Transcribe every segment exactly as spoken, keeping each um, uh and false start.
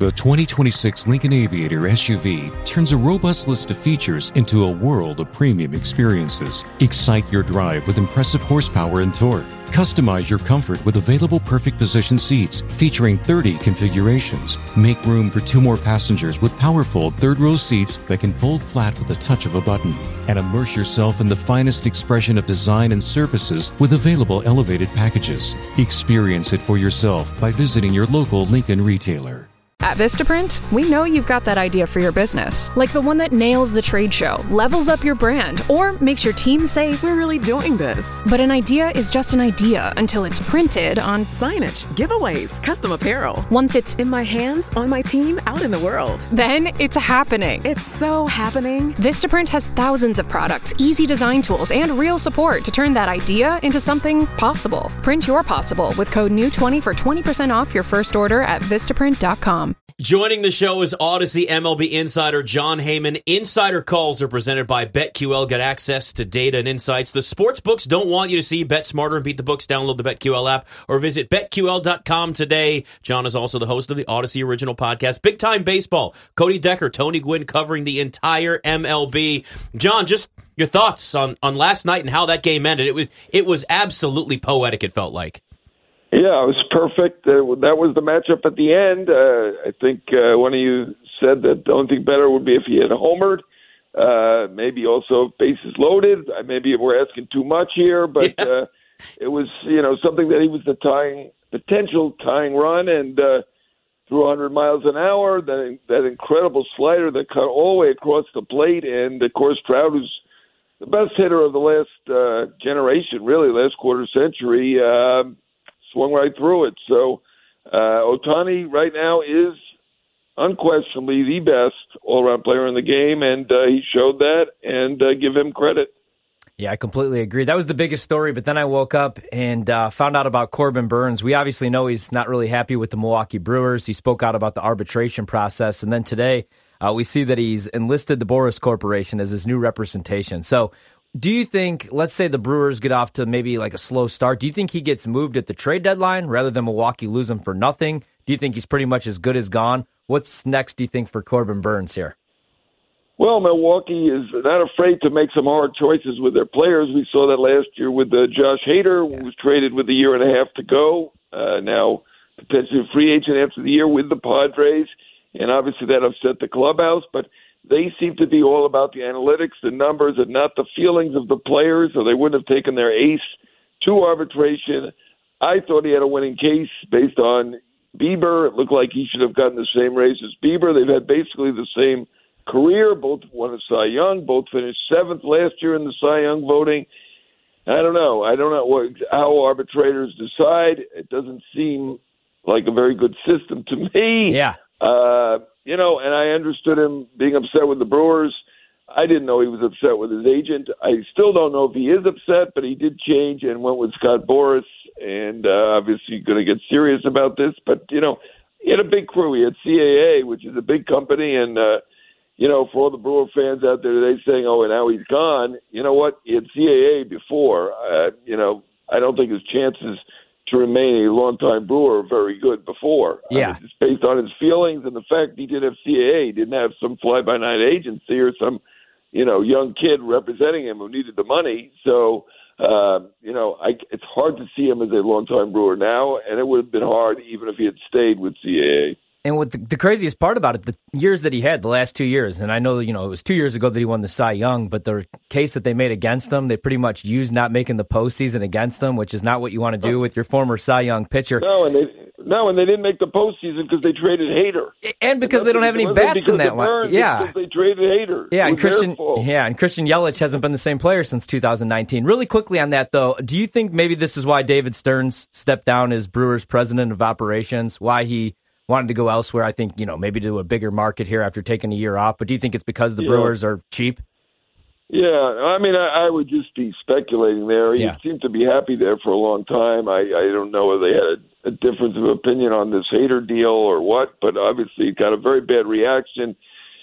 The twenty twenty-six Lincoln Aviator S U V turns a robust list of features into a world of premium experiences. Excite your drive with impressive horsepower and torque. Customize your comfort with available perfect position seats featuring thirty configurations. Make room for two more passengers with powerful third-row seats that can fold flat with the touch of a button. And immerse yourself in the finest expression of design and services with available elevated packages. Experience it for yourself by visiting your local Lincoln retailer. At Vistaprint, we know you've got that idea for your business, like the one that nails the trade show, levels up your brand, or makes your team say, "We're really doing this." But an idea is just an idea until it's printed on signage, giveaways, custom apparel. Once it's in my hands, on my team, out in the world. Then it's happening. It's so happening. Vistaprint has thousands of products, easy design tools, and real support to turn that idea into something possible. Print your possible with code new twenty for twenty percent off your first order at vistaprint dot com. Joining the show is Odyssey M L B insider Jon Heyman. Insider calls are presented by BetQL. Get access to data and insights the sports books don't want you to see. Bet smarter and beat the books. Download the BetQL app or visit bet Q L dot com today. Jon is also the host of the Odyssey original podcast, Big Time Baseball. Cody Decker, Tony Gwynn covering the entire M L B. Jon, just your thoughts on, on last night and how that game ended. It was, it was absolutely poetic, it felt like. Yeah, it was perfect. Uh, that was the matchup at the end. Uh, I think uh, one of you said that the only thing better would be if he had homered. Uh, maybe also bases loaded. Uh, maybe we're asking too much here, but yeah. uh, it was, you know, something that he was the tying, potential tying run, and uh, threw one hundred miles an hour. That that incredible slider that cut all the way across the plate, and of course Trout, who's the best hitter of the last uh, generation, really last quarter century. Uh, Swung right through it. So uh, Ohtani right now is unquestionably the best all-around player in the game, and uh, he showed that, and uh, give him credit. Yeah, I completely agree. That was the biggest story, but then I woke up and uh, found out about Corbin Burnes. We obviously know he's not really happy with the Milwaukee Brewers. He spoke out about the arbitration process, and then today uh, we see that he's enlisted the Boras Corporation as his new representation. So do you think, let's say the Brewers get off to maybe like a slow start, do you think he gets moved at the trade deadline rather than Milwaukee lose him for nothing? Do you think he's pretty much as good as gone? What's next, do you think, for Corbin Burnes here? Well, Milwaukee is not afraid to make some hard choices with their players. We saw that last year with uh, Josh Hader, who was traded with a year and a half to go. Uh, now, potentially a free agent after the year with the Padres. And obviously that upset the clubhouse, but they seem to be all about the analytics, the numbers, and not the feelings of the players, or they wouldn't have taken their ace to arbitration. I thought he had a winning case based on Bieber. It looked like he should have gotten the same raise as Bieber. They've had basically the same career. Both won a Cy Young. Both finished seventh last year in the Cy Young voting. I don't know. I don't know what, how arbitrators decide. It doesn't seem like a very good system to me. Yeah. Uh, you know, and I understood him being upset with the Brewers. I didn't know he was upset with his agent. I still don't know if he is upset, but he did change and went with Scott Boras, and uh, obviously going to get serious about this. But, you know, he had a big crew. He had C A A, which is a big company, and, uh, you know, for all the Brewer fans out there today saying, oh, and now he's gone, you know what? He had C A A before. Uh, you know, I don't think his chances to remain a longtime Brewer are very good before. Yeah. I mean, just based on his feelings and the fact he did have C A A, he didn't have some fly-by-night agency or some, you know, young kid representing him who needed the money. So, uh, you know, I, it's hard to see him as a longtime Brewer now, and it would have been hard even if he had stayed with C A A. And what the, the craziest part about it, the years that he had, the last two years, and I know, you know, it was two years ago that he won the Cy Young, but the case that they made against him, they pretty much used not making the postseason against him, which is not what you want to do with your former Cy Young pitcher. No, and they no, and they didn't make the postseason because they traded Hader, and because and they don't have any bats in that one. Yeah, because they traded Hader. Yeah, and Christian, yeah, and Christian Yelich hasn't been the same player since two thousand nineteen. Really quickly on that though, do you think maybe this is why David Stearns stepped down as Brewers president of operations? Why he wanted to go elsewhere? I think, you know, maybe to a bigger market here after taking a year off. But do you think it's because the yeah. Brewers are cheap? Yeah, I mean, I, I would just be speculating there. He yeah. seemed to be happy there for a long time. I, I don't know whether they had a, a difference of opinion on this Hader deal or what, but obviously it got a very bad reaction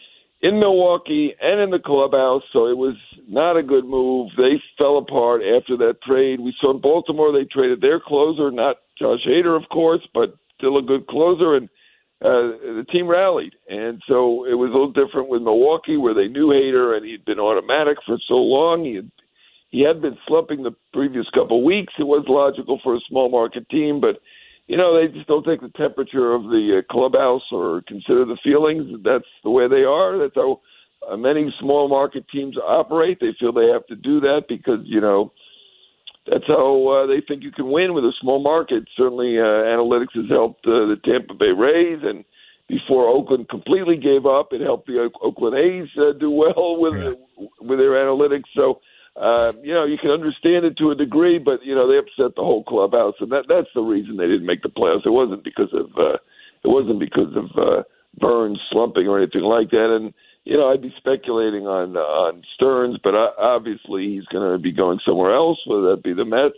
in Milwaukee and in the clubhouse, so it was not a good move. They fell apart after that trade. We saw in Baltimore they traded their closer, not Josh Hader, of course, but still a good closer, and uh, the team rallied. And so it was a little different with Milwaukee, where they knew Hader and he'd been automatic for so long. He had, he had been slumping the previous couple of weeks. It was logical for a small market team, but you know, they just don't take the temperature of the uh, clubhouse or consider the feelings. That's the way they are. That's how uh, many small market teams operate. They feel they have to do that because, you know, that's how uh, they think you can win with a small market. Certainly, uh, analytics has helped uh, the Tampa Bay Rays, and before Oakland completely gave up, it helped the Oakland A's uh, do well with yeah. with their analytics. So, uh, you know, you can understand it to a degree, but you know they upset the whole clubhouse, and that that's the reason they didn't make the playoffs. It wasn't because of uh, it wasn't because of uh, Burns slumping or anything like that, and. You know, I'd be speculating on uh, on Stearns, but uh, obviously he's going to be going somewhere else, whether that be the Mets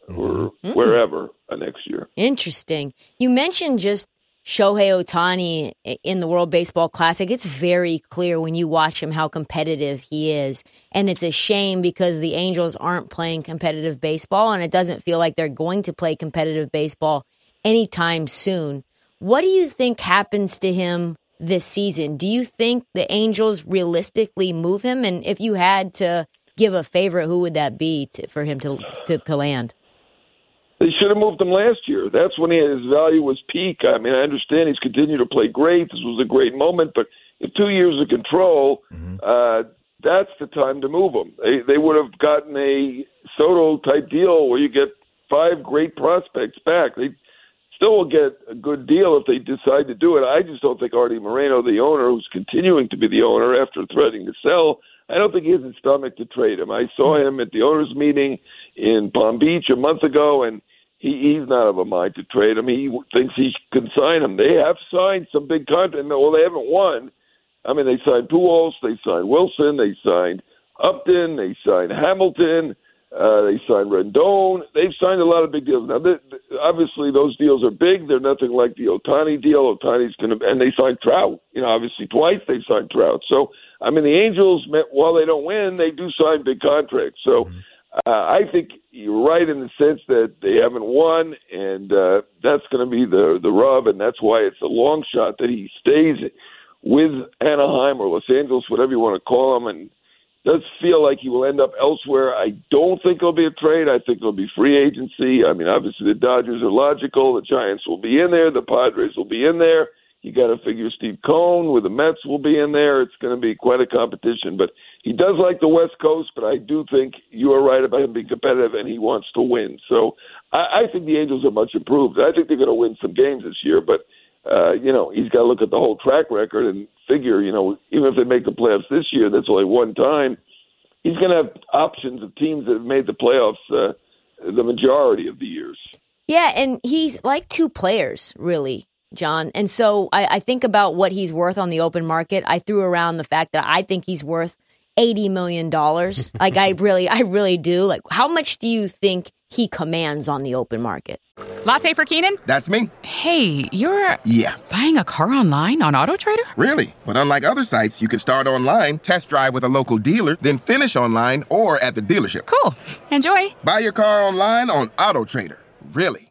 or mm-hmm. wherever uh, next year. Interesting. You mentioned just Shohei Ohtani in the World Baseball Classic. It's very clear when you watch him how competitive he is. And it's a shame because the Angels aren't playing competitive baseball, and it doesn't feel like they're going to play competitive baseball anytime soon. What do you think happens to him this season? Do you think the Angels realistically move him? And if you had to give a favorite, who would that be to, for him to, to to land? They should have moved him last year. That's when he, his value was peak. I mean, I understand he's continued to play great. This was a great moment, but in two years of control, mm-hmm. uh, that's the time to move him. They, they would have gotten a Soto-type deal where you get five great prospects back. They still will get a good deal if they decide to do it. I just don't think Artie Moreno, the owner, who's continuing to be the owner after threatening to sell, I don't think he has the stomach to trade him. I saw him at the owners' meeting in Palm Beach a month ago, and he, he's not of a mind to trade him. He thinks he can sign him. They have signed some big contracts. Well, they haven't won. I mean, they signed Pujols, they signed Wilson, they signed Upton, they signed Hamilton, Uh, they signed Rendon. They've signed a lot of big deals. Now, they, obviously, those deals are big. They're nothing like the Ohtani deal. Ohtani's going to, and they signed Trout. You know, obviously twice they signed Trout. So, I mean, the Angels, while they don't win, they do sign big contracts. So, uh, I think you're right in the sense that they haven't won, and uh, that's going to be the the rub, and that's why it's a long shot that he stays with Anaheim or Los Angeles, whatever you want to call them, and does feel like he will end up elsewhere. I don't think it'll be a trade. I think it'll be free agency. I mean, obviously the Dodgers are logical. The Giants will be in there. The Padres will be in there. You got to figure Steve Cohen with the Mets will be in there. It's going to be quite a competition. But he does like the West Coast, but I do think you are right about him being competitive, and he wants to win. So I, I think the Angels are much improved. I think they're going to win some games this year, but Uh, you know, he's got to look at the whole track record and figure, you know, even if they make the playoffs this year, that's only one time. He's going to have options of teams that have made the playoffs uh, the majority of the years. Yeah, and he's like two players, really, John. And so I, I think about what he's worth on the open market. I threw around the fact that I think he's worth eighty million dollars. Like, I really, I really do. Like, how much do you think he commands on the open market? Latte for Keenan? That's me. Hey, you're... Yeah. Buying a car online on AutoTrader? Really? But unlike other sites, you can start online, test drive with a local dealer, then finish online or at the dealership. Cool. Enjoy. Buy your car online on AutoTrader. Really?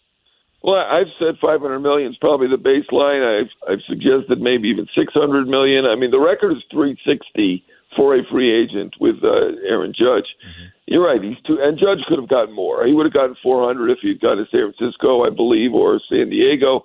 Well, I've said five hundred million is probably the baseline. I've I've suggested maybe even six hundred million. I mean, the record is three sixty for a free agent with uh, Aaron Judge. Mm-hmm. You're right. He's two, and Judge could have gotten more. He would have gotten four hundred if he'd gone to San Francisco, I believe, or San Diego.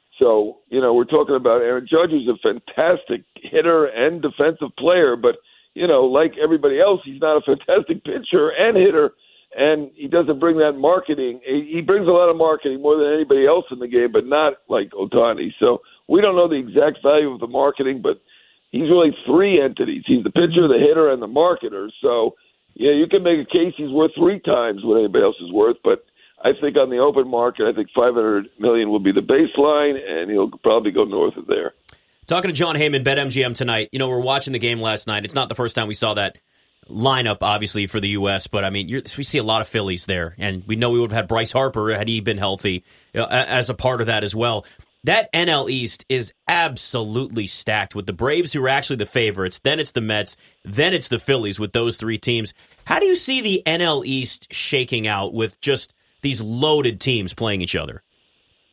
So, you know, we're talking about Aaron Judge, who's a fantastic hitter and defensive player, but, you know, like everybody else, he's not a fantastic pitcher and hitter, and he doesn't bring that marketing. He brings a lot of marketing more than anybody else in the game, but not like Ohtani. So we don't know the exact value of the marketing, but he's really three entities. He's the pitcher, the hitter, and the marketer. So, yeah, you can make a case he's worth three times what anybody else is worth, but I think on the open market, I think five hundred million dollars will be the baseline, and he'll probably go north of there. Talking to Jon Heyman, BetMGM tonight. You know, we're watching the game last night. It's not the first time we saw that lineup, obviously, for the U S, but, I mean, you're, we see a lot of Phillies there, and we know we would have had Bryce Harper had he been healthy uh, as a part of that as well. That N L East is absolutely stacked with the Braves, who are actually the favorites. Then it's the Mets. Then it's the Phillies with those three teams. How do you see the N L East shaking out with just these loaded teams playing each other?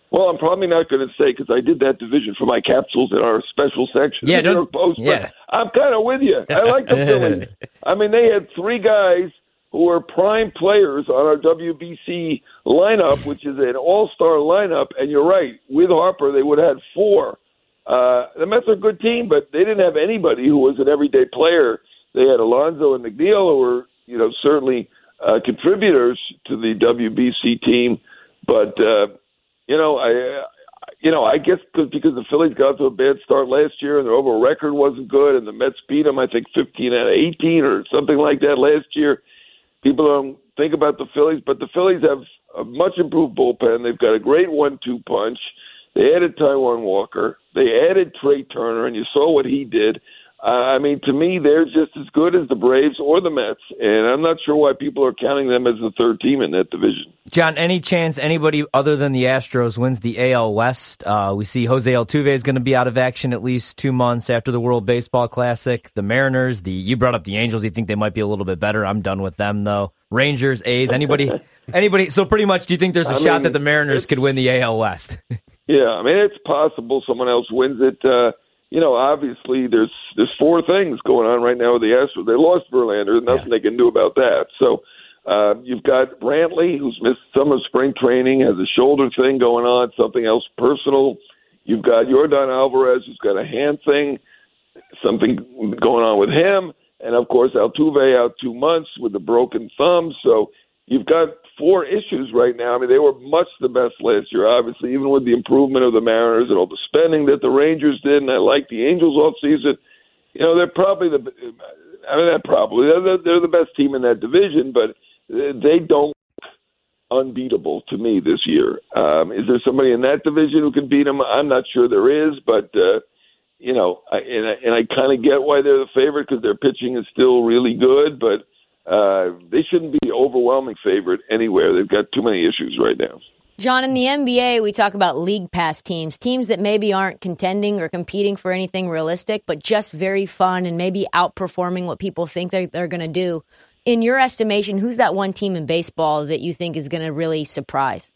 Well, I'm probably not going to say because I did that division for my capsules in our special section. Yeah, of the New York Post, yeah. But I'm kind of with you. I like the Phillies. I mean, they had three guys who were prime players on our W B C lineup, which is an all-star lineup. And you're right, with Harper, they would have had four. Uh, the Mets are a good team, but they didn't have anybody who was an everyday player. They had Alonso and McNeil, who were, you know, certainly uh, contributors to the W B C team, but. Uh, You know, I, you know, I guess cause, because the Phillies got to a bad start last year and their overall record wasn't good, and the Mets beat them, I think, fifteen out of eighteen or something like that last year. People don't think about the Phillies, but the Phillies have a much improved bullpen. They've got a great one two punch. They added Taijuan Walker. They added Trey Turner, and you saw what he did. Uh, I mean, to me, they're just as good as the Braves or the Mets, and I'm not sure why people are counting them as the third team in that division. John, any chance anybody other than the Astros wins the A L West? Uh, we see Jose Altuve is going to be out of action at least two months after the World Baseball Classic. The Mariners, the you brought up the Angels. You think they might be a little bit better? I'm done with them, though. Rangers, A's, anybody? anybody? So pretty much, do you think there's a I shot mean, that the Mariners could win the A L West? Yeah, I mean, it's possible someone else wins it. Uh, You know, obviously, there's there's four things going on right now with the Astros. They lost Verlander. Nothing yeah. they can do about that. So uh, you've got Brantley, who's missed some of spring training, has a shoulder thing going on, something else personal. You've got Yordan Alvarez, who's got a hand thing, something going on with him. And, of course, Altuve out two months with a broken thumb. So you've got four issues right now. I mean, they were much the best last year, obviously, even with the improvement of the Mariners and all the spending that the Rangers did, and I like the Angels offseason. You know, they're probably the – I mean, not probably. They're, they're the best team in that division, but they don't look unbeatable to me this year. Um, is there somebody in that division who can beat them? I'm not sure there is, but, uh, you know, I, and I, and I kind of get why they're the favorite because their pitching is still really good, but – Uh, they shouldn't be overwhelming favorite anywhere. They've got too many issues right now. John, in the N B A, we talk about league pass teams, teams that maybe aren't contending or competing for anything realistic, but just very fun and maybe outperforming what people think they're, they're going to do. In your estimation, who's that one team in baseball that you think is going to really surprise?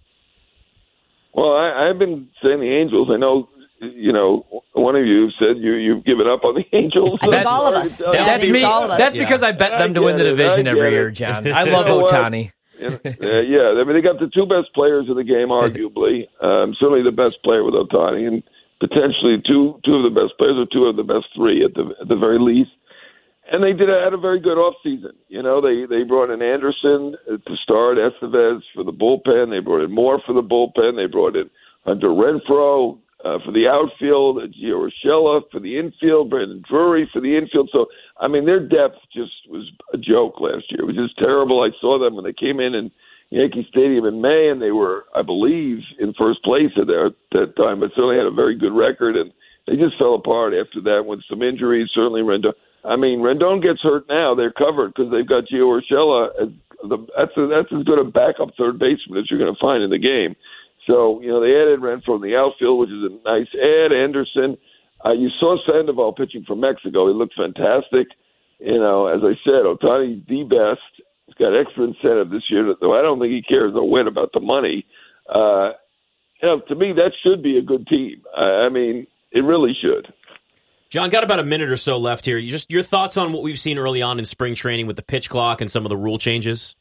Well, I, I've been saying the Angels. I know, you know, one of you said you, you've given up on the Angels. I think all of us. That, that's me. All of us. That's because yeah. I bet them to win the division every year, John. I love Ohtani. uh, yeah, I mean, they got the two best players in the game, arguably. Um, certainly the best player with Ohtani, and potentially two two of the best players, or two of the best three at the at the very least. And they did had a very good offseason. You know, they, they brought in Anderson to start, Estevez for the bullpen. They brought in Moore for the bullpen. They brought in Hunter Renfroe uh, for the outfield, Gio Urshela for the infield, Brandon Drury for the infield. So, I mean, their depth just was a joke last year. It was just terrible. I saw them when they came in in Yankee Stadium in May, and they were, I believe, in first place at that, that time, but certainly had a very good record. And they just fell apart after that with some injuries, certainly Rendon. I mean, Rendon gets hurt now. They're covered because they've got Gio Urshela. As the, that's, a, that's as good a backup third baseman as you're going to find in the game. So, you know, they added Renfroe in the outfield, which is a nice add. Anderson. Uh, you saw Sandoval pitching from Mexico. He looked fantastic. You know, as I said, Ohtani's the best. He's got extra incentive this year, though I don't think he cares a whit about the money. Uh, you know, to me, that should be a good team. I, I mean, it really should. John, got about a minute or so left here. You just your thoughts on what we've seen early on in spring training with the pitch clock and some of the rule changes?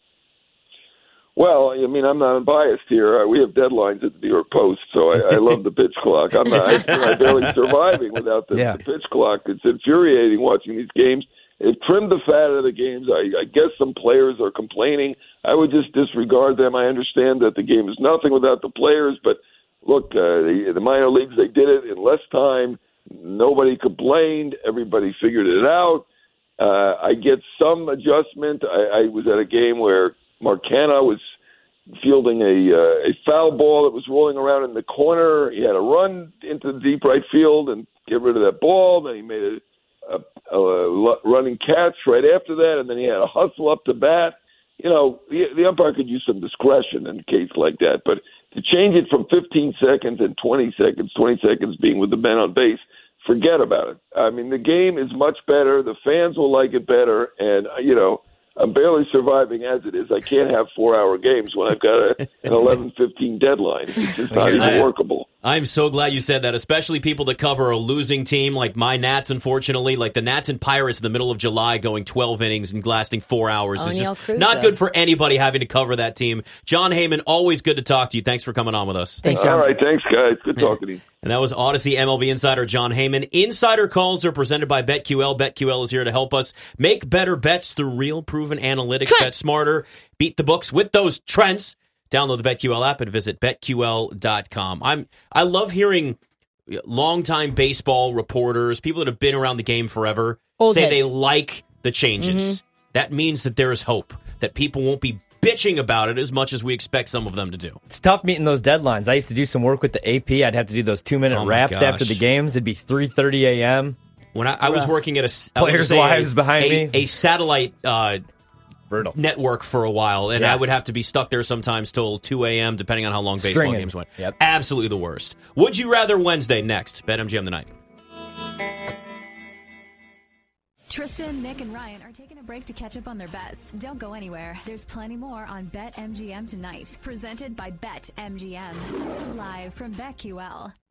Well, I mean, I'm not biased here. Uh, we have deadlines at the New York Post, so I, I love the pitch clock. I'm not I'm barely surviving without the, yeah. the pitch clock. It's infuriating watching these games. They've trimmed the fat of the games. I, I guess some players are complaining. I would just disregard them. I understand that the game is nothing without the players, but look, uh, the, the minor leagues, they did it in less time. Nobody complained. Everybody figured it out. Uh, I get some adjustment. I, I was at a game where Marcana was fielding a, uh, a foul ball that was rolling around in the corner. He had a run into the deep right field and get rid of that ball. Then he made a, a, a running catch right after that, and then he had a hustle up to bat. You know, the, the umpire could use some discretion in a case like that, but to change it from fifteen seconds and twenty seconds, twenty seconds being with the men on base, forget about it. I mean, the game is much better. The fans will like it better. And, you know, I'm barely surviving as it is. I can't have four-hour games when I've got a, an eleven fifteen deadline. It's just not even workable. I'm so glad you said that, especially people that cover a losing team like my Nats, unfortunately. Like the Nats and Pirates in the middle of July going twelve innings and lasting four hours is just Cruz, not though. good for anybody having to cover that team. John Heyman, always good to talk to you. Thanks for coming on with us. Thanks, All right, thanks, guys. Good talking to you. And that was Odyssey M L B insider John Heyman. Insider calls are presented by BetQL. BetQL is here to help us make better bets through real proven analytics. Trent. Bet smarter. Beat the books with those trends. Download the BetQL app and visit bet Q L dot com. I'm I love hearing longtime baseball reporters, people that have been around the game forever, Old say heads. they like the changes. Mm-hmm. That means that there is hope, that people won't be bitching about it as much as we expect some of them to do. It's tough meeting those deadlines. I used to do some work with the A P. I'd have to do those two-minute Oh my wraps gosh. after the games. It'd be three thirty a.m. When I, I was working at a I would Players' say wives a, behind a, me. a satellite uh, Brutal. network for a while, and Yeah. I would have to be stuck there sometimes till two a.m., depending on how long baseball Stringing. games went. Yep. Absolutely the worst. Would you rather Wednesday next? BetMGM tonight. Tristan, Nick, and Ryan are taking a break to catch up on their bets. Don't go anywhere. There's plenty more on BetMGM tonight. Presented by BetMGM. Live from BetQL.